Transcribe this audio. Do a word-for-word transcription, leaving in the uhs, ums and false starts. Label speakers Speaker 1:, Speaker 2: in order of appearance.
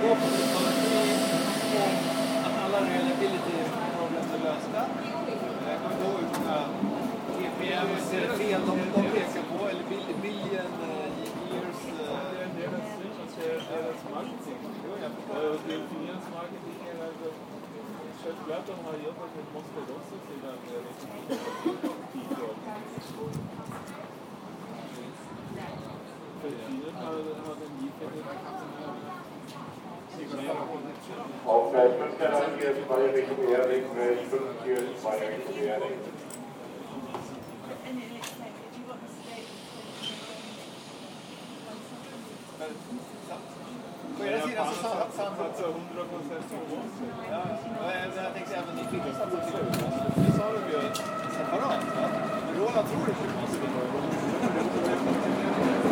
Speaker 1: gå på att alla reliability problem är lösta. Jag kommer ihåg hur många G P M-fel de, de pekar på, eller billion years.
Speaker 2: Det är deras marketing. Det är finans marketing. Självklart de har jobbat med måste också till att det är
Speaker 3: Aufgleich fünf der Angeher zwei Richtung Erding, fünf Tier zwei Richtung Erding.
Speaker 1: På era sidan så
Speaker 2: satsar hundra procent på oss.
Speaker 1: Ja, jag tänkte även ni fick satsa till oss. Det sa de ju separat, va? Men Roland tror det på oss.